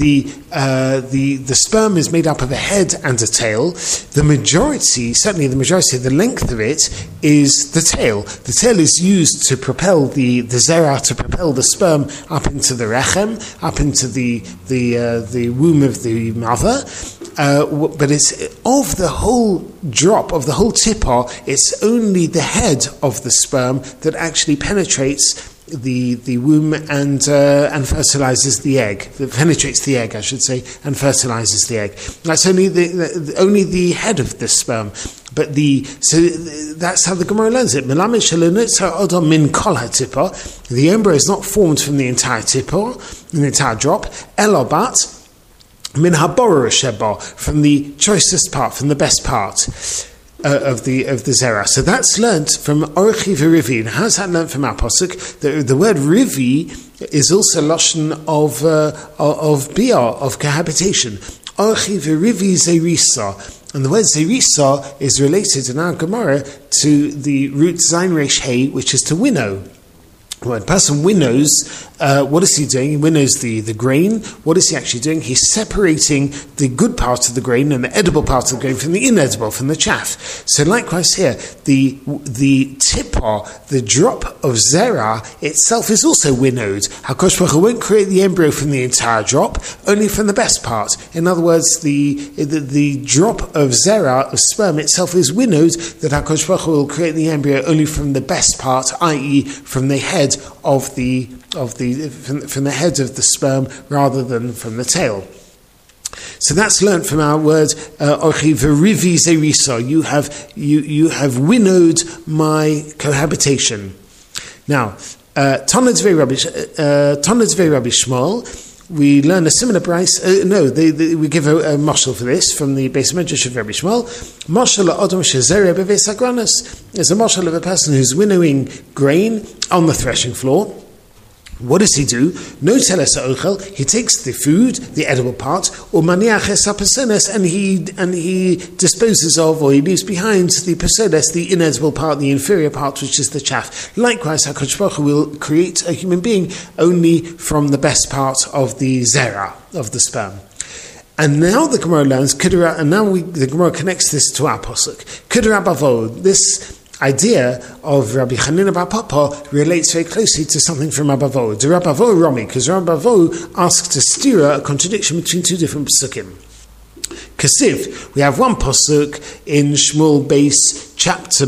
the sperm is made up of a head and a tail. Certainly the majority of the length of it is the tail. The tail is used to propel the zera, to propel the sperm up into the rechem, up into the womb of the mother. But it's of the whole drop, of the whole tippa, it's only the head of the sperm that actually penetrates the womb and fertilizes the egg. That penetrates the egg, I should say, and fertilizes the egg. That's only the head of the sperm. that's how the Gemara learns it. The embryo is not formed from the entire tipor, the entire drop. Elobat min habora sheba, from the choicest part, from the best part of the zera. So that's learnt from Orchi v'Rivi. And how's that learnt from our pasuk? The word Rivi is also lashon of biah, of cohabitation. Orchi v'Rivi zerisa. And the word zerisa is related in our Gemara to the root zayin resh hey, which is to winnow. When a person winnows, what is he doing? He winnows the grain. What is he actually doing? He's separating the good part of the grain and the edible part of the grain from the inedible, from the chaff. So likewise here, the tipor, the drop of zera itself is also winnowed. HaKadosh Baruch Hu won't create the embryo from the entire drop, only from the best part. In other words, the drop of zera, of sperm itself, is winnowed, that HaKadosh Baruch Hu will create the embryo only from the best part, i.e. from the head of the head of the sperm rather than from the tail. So that's learnt from our word Orchi v'Rivi zerisa. You have winnowed my cohabitation. Now, Tanad Zvei Rabbi Shmuel. We learn a similar price. We give a mashal for this from the base medrash of Rabbi Shmuel. Mashal Adam Shezereh Beves Hagranos is a mashal of a person who's winnowing grain on the threshing floor. What does he do? No teles ochel. He takes the food, the edible part, or maniach es hapesenes, and he disposes of, or he leaves behind the pesenes, the inedible part, the inferior part, which is the chaff. Likewise, HaKadosh Baruch Hu will create a human being only from the best part of the zera, of the sperm. And now the Gemara learns Kidra, and now the Gemara connects this to our pasuk. Kidra Bavo. This idea of Rabbi Chanina bar Papa relates very closely to something from Rabbi Vo. The Rabbi Vo Rami, because Rabbi Vo asks to steer a contradiction between two different pasukim. Kasiv, we have one pasuk in Shmuel base chapter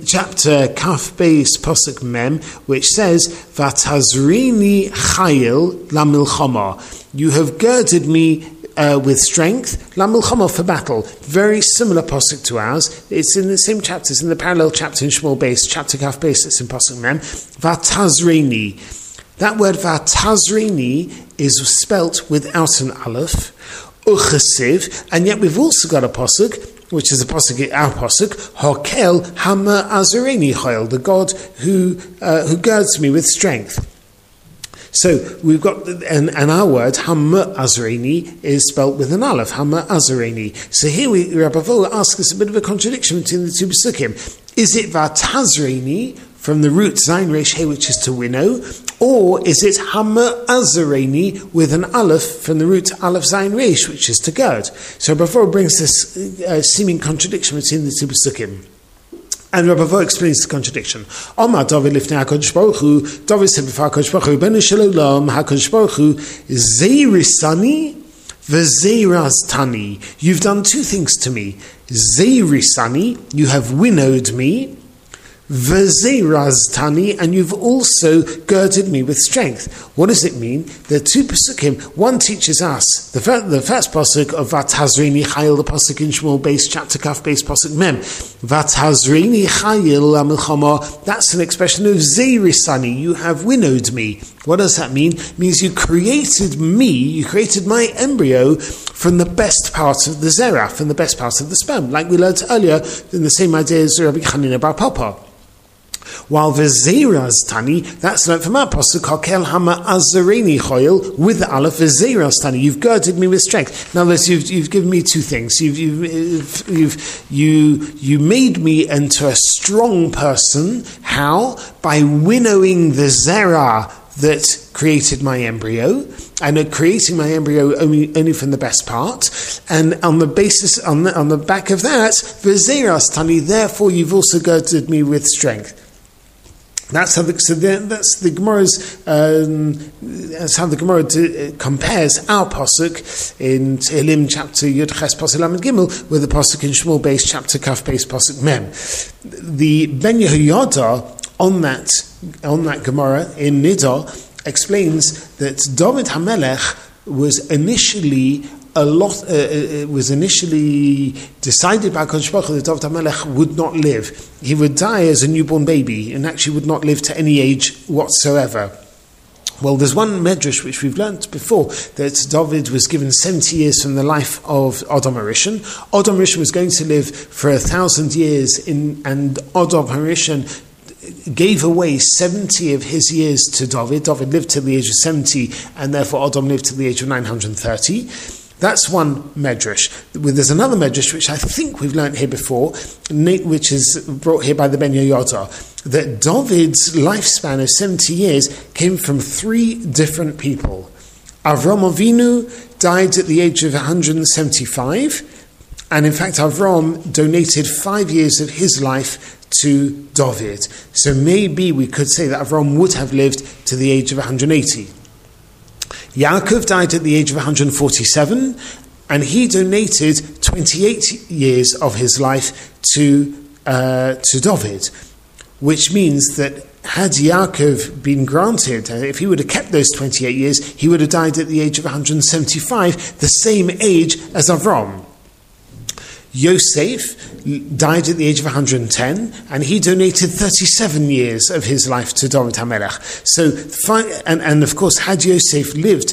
Kaf base pasuk Mem, which says Vatazrini Chayil la milchama. You have girded me with strength, la milchama, for battle. Very similar pasuk to ours. It's in the same chapter. It's in the parallel chapter in Shmuel base, chapter Kaf base. It's in pasuk Mem. Vatazrini. That word Vatazrini is spelt without an aleph. Uchasiv, and yet we've also got a pasuk, which is a pasuk, our pasuk, Hakel Hama Azareni Chayil, the God who girds me with strength. So we've got, and our word Hama Azareni is spelt with an aleph, Hama Azareni. So here Rabbi Vo asks us a bit of a contradiction between the two pasukim. Is it Vatazreni from the root zayin resh hey, which is to winnow, or is it Hama Azareni with an aleph from the root aleph zayin resh, which is to gird? So Rabbi Vo brings this seeming contradiction between the two pasukim. And Rabbi Vo explains the contradiction. Omar David lifnei HaKadosh Baruch Hu, David said before HaKadosh Baruch Hu, Benu shel olam, HaKadosh Baruch Hu, Zeirisani v'Zeiraztani. You've done two things to me. Zeirisani, you have winnowed me. V'Zeiraztani, and you've also girded me with strength. What does it mean? There are two pasukim. One teaches us the first pasuk of Vatazrini Chayil, the pasuk in Shmuel base chapter Kaf base pasuk Mem. Vatazrini Chayil Amilchama. That's an expression of Zeirisani. You have winnowed me. What does that mean? It means you created me. You created my embryo from the best part of the zera, from the best part of the sperm, like we learned earlier in the same idea as Rabbi Chanina bar Papa. While V'Zeiraztani, that's learned from our pasuk, Hakel Hama Azareni Choil, with the aleph, V'Zeiraztani, you've girded me with strength. Now, you've given me two things. You made me into a strong person. How? By winnowing the zera that created my embryo, and creating my embryo only from the best part, and on the back of that, V'Zeiraztani, therefore you've also girded me with strength. That's how the Gemara's. That's how the Gemara compares our pasuk in Tehillim chapter Yud Ches pasuk Lamed Gimel with the pasuk in Shmuel base chapter Kaf base pasuk Mem. The Ben Yehoyada on that Gemara in Niddah explains that David HaMelech was initially it was initially decided by Kodesh Baruch Hu that David HaMelech would not live. He would die as a newborn baby and actually would not live to any age whatsoever. Well, there's one medrash which we've learnt before, that David was given 70 years from the life of Adam HaRishon. Adam HaRishon was going to live for 1,000 years, and Adam HaRishon gave away 70 of his years to David. David lived till the age of 70, and therefore Adam lived till the age of 930. That's one medrash. There's another medrash which I think we've learnt here before, which is brought here by the Ben Yehoyada, that David's lifespan of 70 years came from 3 different people. Avram Avinu died at the age of 175, and in fact Avram donated 5 years of his life to David. So maybe we could say that Avram would have lived to the age of 180. Yaakov died at the age of 147, and he donated 28 years of his life to David, which means that had Yaakov been granted, if he would have kept those 28 years, he would have died at the age of 175, the same age as Avram. Yosef died at the age of 110, and he donated 37 years of his life to David HaMelech. So, and of course, had Yosef lived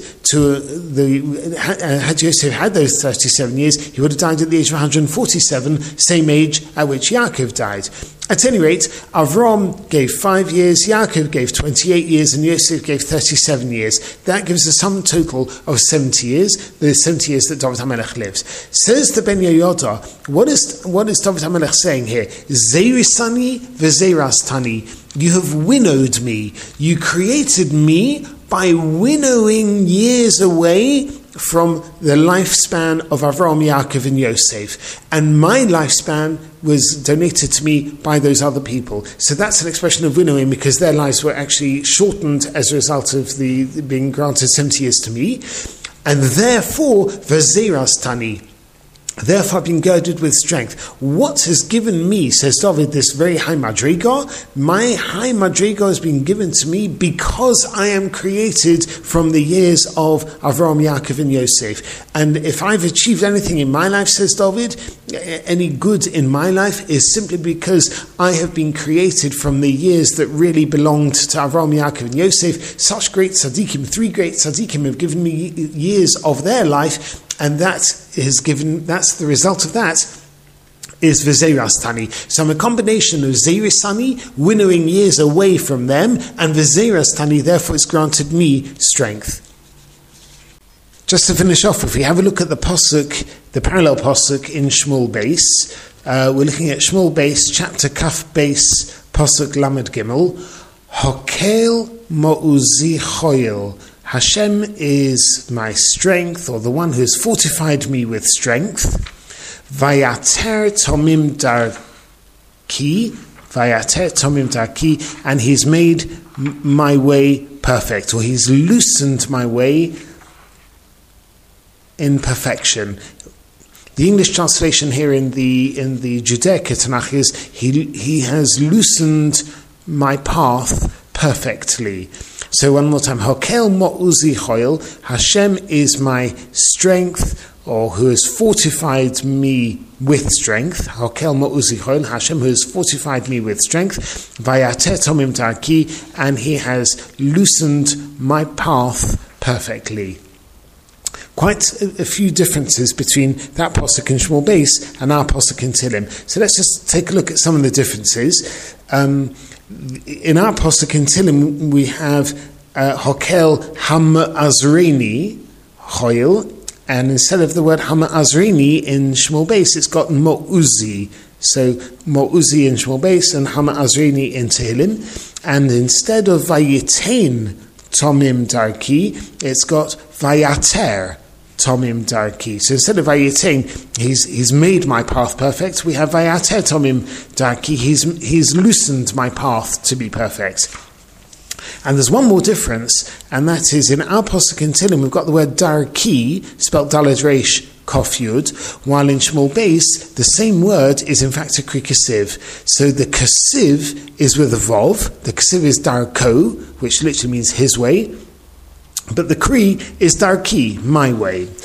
had Yosef had those 37 years, he would have died at the age of 147, same age at which Yaakov died. At any rate, Avram gave 5 years, Yaakov gave 28 years, and Yosef gave 37 years. That gives a sum total of 70 years, the 70 years that David HaMelech lives. Says the Ben Yehoyada, what is David HaMelech saying here? Zeirisani v'zeirastani. You have winnowed me. You created me by winnowing years away from the lifespan of Avram, Yaakov, and Yosef. And my lifespan was donated to me by those other people. So that's an expression of winnowing, because their lives were actually shortened as a result of the being granted 70 years to me. And therefore, v'zeirastani. Therefore, I've been girded with strength. What has given me, says David, this very high madriga? My high madriga has been given to me because I am created from the years of Avram, Yaakov, and Yosef. And if I've achieved anything in my life, says David, any good in my life is simply because I have been created from the years that really belonged to Avram, Yaakov, and Yosef. Such great tzaddikim, 3 great tzaddikim have given me years of their life, and that's the result of that is v'zeirastani. So I'm a combination of zeirisani, winnowing years away from them, and v'zeirastani, therefore it's granted me strength. Just to finish off, if we have a look at the pasuk, the parallel pasuk in Shmuel Beis, we're looking at Shmuel Beis, chapter Kaf Beis, pasuk Lamed Gimel. Hokel mo'uzi choyel. Hashem is my strength, or the one who has fortified me with strength. Vayater tomim darki, and he's made my way perfect, or he's loosened my way in perfection. The English translation here in the Judaic Tanakh is he has loosened my path perfectly. So one more time, Hokel mo'uzi choyel, Hashem is my strength, or who has fortified me with strength. Hokel mo'uzi choyel, Hashem who has fortified me with strength. Vayater tomim darki, and he has loosened my path perfectly. Quite a few differences between that pasuk in Shmuel Beis and our pasuk in Tehillim. So let's just take a look at some of the differences. In our pasuk in Tehillim, we have Hokel Hama'azrini Choyel, and instead of the word Hama'azrini in Shmuel Beis, it's got Mo'uzi. So Mo'uzi in Shmuel Beis and Hama'azrini in Tehillim. And instead of Vayitain Tomim Darki, it's got Vayater Tomim Darki. So instead of Vayitain, he's made my path perfect. We have Vayater Tomim Darki. He's loosened my path to be perfect. And there's one more difference, and that is in our pasuk in Tehillim, we've got the word Darki, spelled Daled Reish Kof Yud, while in Shmuel Beis, the same word is in fact a Kri Kasiv. So the Kasiv is with a Vov, the Kasiv is Darko, which literally means his way, but the Kri is Darki, my way.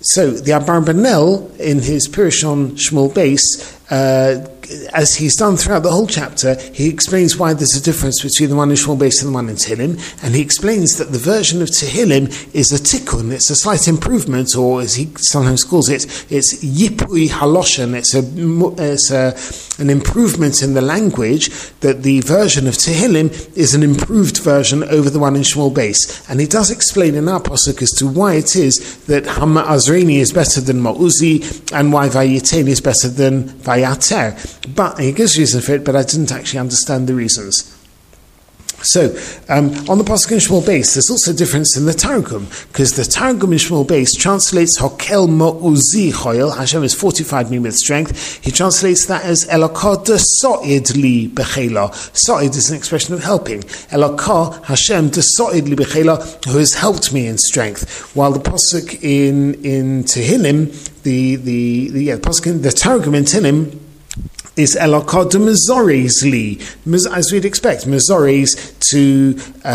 So the Abarbanel, in his Pirush on Shmuel Beis, as he's done throughout the whole chapter, he explains why there's a difference between the one in Shmuel Beis and the one in Tehillim, and he explains that the version of Tehillim is a tikkun, it's a slight improvement, or as he sometimes calls it, it's yipui haloshen, it's an improvement in the language, that the version of Tehillim is an improved version over the one in Shmuel Beis. And he does explain in our pasuk as to why it is that Hama Azreini is better than Ma'uzi, and why Vayitain is better than Vayater. But he gives reason for it, but I didn't actually understand the reasons. So, on the pasuk in Shmuel Beis, there's also a difference in the Targum, because the Targum in Shmuel Beis translates Hokel Ma'uzi Choyel, Hashem has fortified me with strength. He translates that as Elokah deso'id li bechela. So'id is an expression of helping. Elokah Hashem deso'id li bechela, who has helped me in strength. While the pasuk in Tehillim, the Targum in Tehillim is Elokah de Mezores li, as we'd expect, Mezores to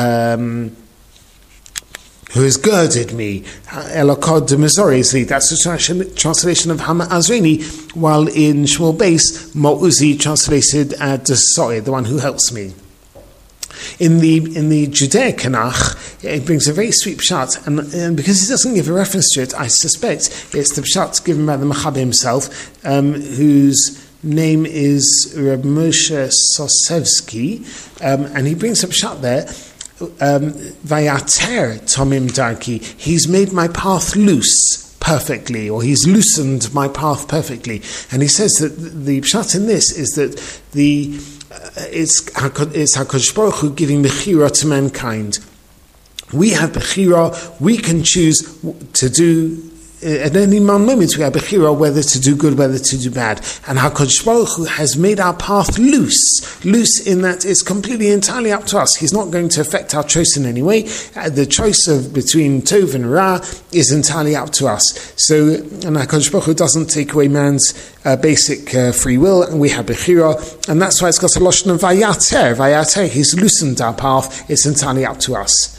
who has girded me. Elokah de Mezores li. That's the translation of Hama Azreini, while in Shmuel Beis, Ma'uzi translated de So'id, the one who helps me. In the Judaic Tanakh, it brings a very sweet pshat, and because he doesn't give a reference to it, I suspect it's the pshat given by the Mechaber himself, whose name is Reb Moshe Sosevsky, and he brings up pshat there. Vayater Tomim Darki. He's made my path loose perfectly, or he's loosened my path perfectly. And he says that the pshat in this is that it's HaKadosh Baruch Hu giving bechira to mankind. We have bechira. We can choose to do. At any moment we have bechira whether to do good, whether to do bad. And HaKadosh Baruch Hu has made our path loose in that it's completely entirely up to us. He's not going to affect our choice in any way. The choice between Tov and Ra is entirely up to us. So, and HaKadosh Baruch Hu doesn't take away man's basic free will, and we have bechira, and that's why it's got a lashon of vayater. Vayater, he's loosened our path. It's entirely up to us.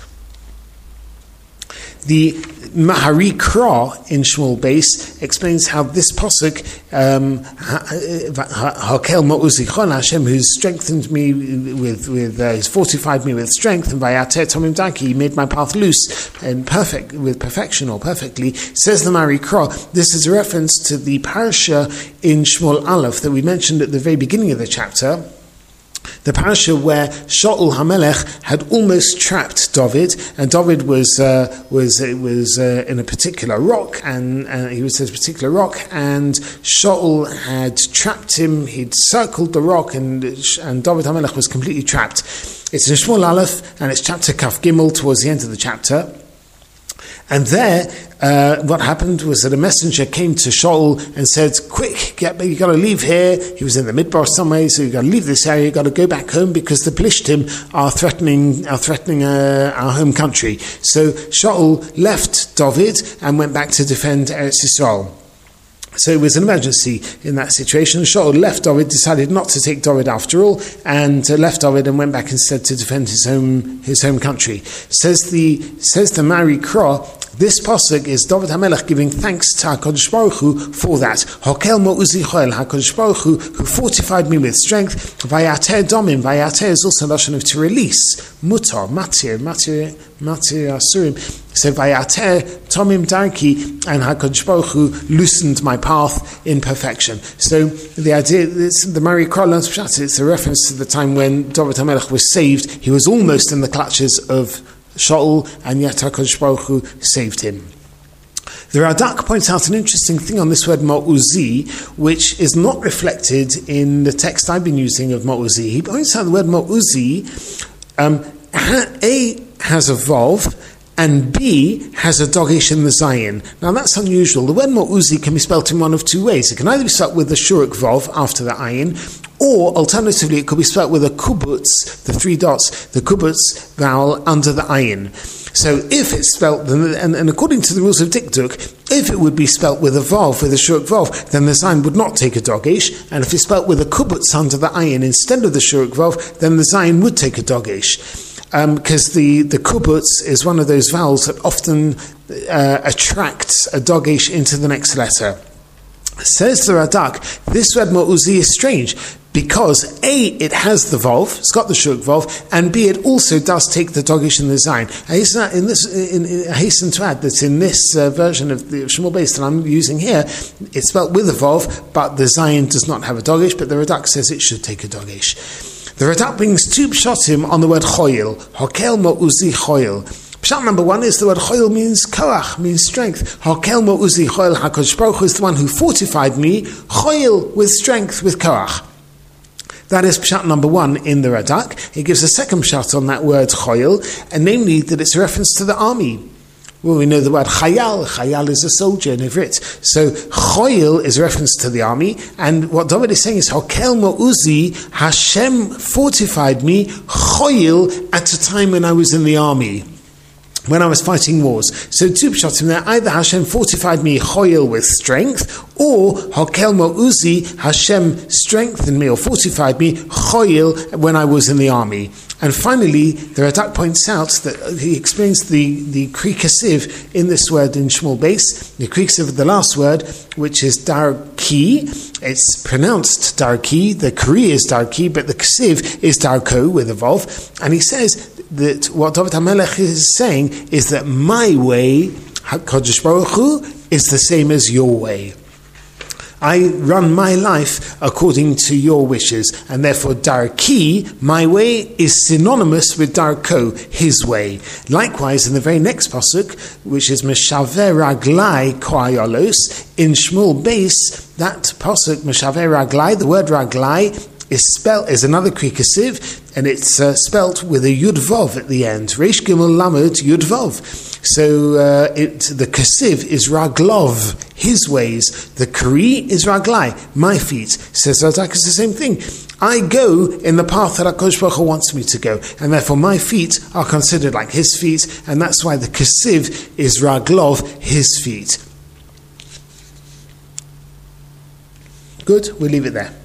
The Mahari Kra in Shmuel Beis explains how this pasuk, Hakel Ma'uzi Chol, Hashem who's strengthened me he's fortified me with strength, and Vayater Tomim Darki, he made my path loose and perfect, with perfection or perfectly. Says the Mahari Kra, this is a reference to the parasha in Shmuel Aleph that we mentioned at the very beginning of the chapter. The parasha where Shaul HaMelech had almost trapped David, and David was in a particular rock, and he was in a particular rock, and Shaul had trapped him. He'd circled the rock, and David HaMelech was completely trapped. It's in Shmuel Aleph, and it's chapter Kaf Gimel towards the end of the chapter. And there, what happened was that a messenger came to Shaul and said, "Quick, you got to leave here." He was in the Midbar somewhere, so you got to leave this area. You got to go back home because the Plishtim are threatening our home country. So Shaul left David and went back to defend Eretz Yisrael. So it was an emergency in that situation. Shaul left David, decided not to take David after all, and left David and went back instead to defend his home country. Says the Mahari Kra, this pasuk is David HaMelech giving thanks to HaKadosh Baruch Hu for that. Hokel Ma'uzi Choel, HaKadosh Baruch Hu fortified me with strength. Vayater Domim, Vayater is also a notion of to release. Mutar, Matir Asurim. So Vayater Tomim Darki, and HaKadosh Baruch Hu loosened my path in perfection. So the idea, the Mahari Kra learns pshat, it's a reference to the time when David HaMelech was saved. He was almost in the clutches of Shaul, and yet HaKadosh Baruch Hu saved him. The Radak points out an interesting thing on this word Ma'uzi, which is not reflected in the text I've been using of Ma'uzi. He points out the word Ma'uzi, A has a Vav, and B has a dogish in the Zayin. Now that's unusual. The word Ma'uzi can be spelt in one of two ways. It can either be spelt with the Shuruk Vav after the Ayin, or alternatively it could be spelt with a kubutz, the three dots, the kubutz vowel under the Ayin. So if it's spelt, and according to the rules of Dikduk, if it would be spelt with a Vav, with a Shuruk Vav, then the Zayin would not take a dogish, and if it's spelt with a kubutz under the Ayin instead of the Shuruk Vav, then the Zayin would take a dogish. because the kubutz is one of those vowels that often attracts a dogish into the next letter. Says the Radak, this word ma'uzi is strange because A, it has the Vav, it's got the Shuk Vav, and B, it also does take the dogish and the Zayin. I hasten to add that in this version of the Shmuel Beis that I'm using here, it's spelled with a Vav, but the Zayin does not have a dogish, but the Radak says it should take a dogish. The Radak brings two pshatim on the word choyil, hokel ma'uzi choyil. Pshat number one is the word choyil means koach, means strength. Hokel ma'uzi choyil, HaKadosh Baruch Hu is the one who fortified me, choyil, with strength, with koach. That is pshat number one in the Radak. He gives a second pshat on that word choyil, and namely that it's a reference to the army. Well, we know the word chayal. Chayal is a soldier in Ivrit. So choyil is a reference to the army, and what David is saying is hokel ma'uzi, Hashem fortified me, choyil, at a time when I was in the army, when I was fighting wars. So two pshatim there, either Hashem fortified me choyil with strength, or hokel ma'uzi, Hashem strengthened me or fortified me choyil when I was in the army. And finally, the Radak points out that he explains the Kri Kasiv in this word in Shmuel Beis, the Kri Kasiv of the last word, which is Darki. It's pronounced Darki, the Kri is Darki, but the Kasiv is Darko with a Vav. And he says that what David HaMelech is saying is that my way, HaKadosh Baruch Hu, is the same as your way. I run my life according to your wishes, and therefore Darki, my way, is synonymous with Darko, his way. Likewise, in the very next pasuk, which is Meshaver Raglai Koayolos, in Shmuel Beis, that pasuk, Meshaver Raglai, the word Raglai, is another Kri Kasiv, and it's spelt with a Yud Vav at the end. Reish Gimel Lamed Yud Vav. So the Kasiv is Raglov, his ways. The Kri is Raglai, my feet. Says Radak is the same thing. I go in the path that HaKadosh Baruch Hu wants me to go, and therefore my feet are considered like his feet, and that's why the Kasiv is Raglov, his feet. Good, we'll leave it there.